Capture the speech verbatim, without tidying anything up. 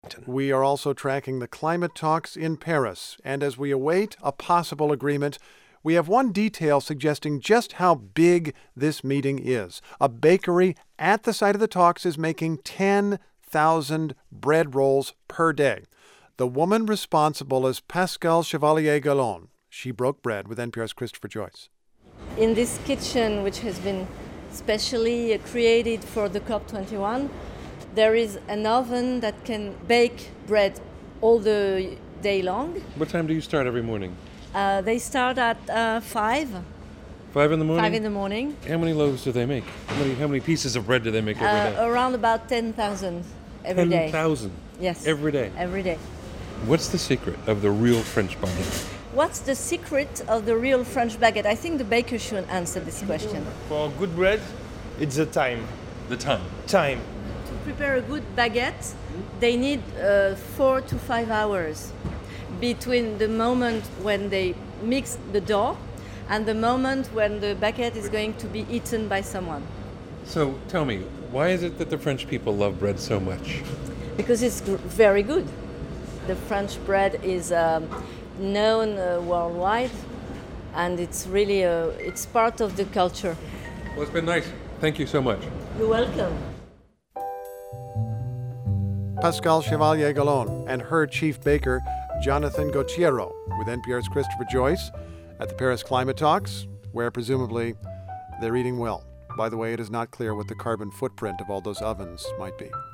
We are also tracking the climate talks in Paris, and as we await a possible agreement, we have one detail suggesting just how big this meeting is. A bakery at the site of the talks is making ten thousand bread rolls per day. The woman responsible is Pascale Chevalier-Gallon. She broke bread with N P R's Christopher Joyce. In this kitchen, which has been specially created for the COP twenty-one, there is an oven that can bake bread all the day long. What time do you start every morning? Uh, they start at uh, five. Five in the morning? Five in the morning. How many loaves do they make? How many, how many pieces of bread do they make every Uh, day? around about ten thousand every day. ten thousand? Yes. Every day? Every day. What's the secret of the real French baguette? What's the secret of the real French baguette? I think the baker should answer this question. For good bread, it's the time. The time. Time. To prepare a good baguette, they need uh, four to five hours between the moment when they mix the dough and the moment when the baguette is going to be eaten by someone. So tell me, why is it that the French people love bread so much? Because it's gr- very good. The French bread is um, known uh, worldwide, and it's really a, it's part of the culture. Well, it's been nice. Thank you so much. You're welcome. Pascale Chevalier-Gallon and her chief baker, Jonathan Gautiero, with N P R's Christopher Joyce at the Paris Climate Talks, where presumably they're eating well. By the way, it is not clear what the carbon footprint of all those ovens might be.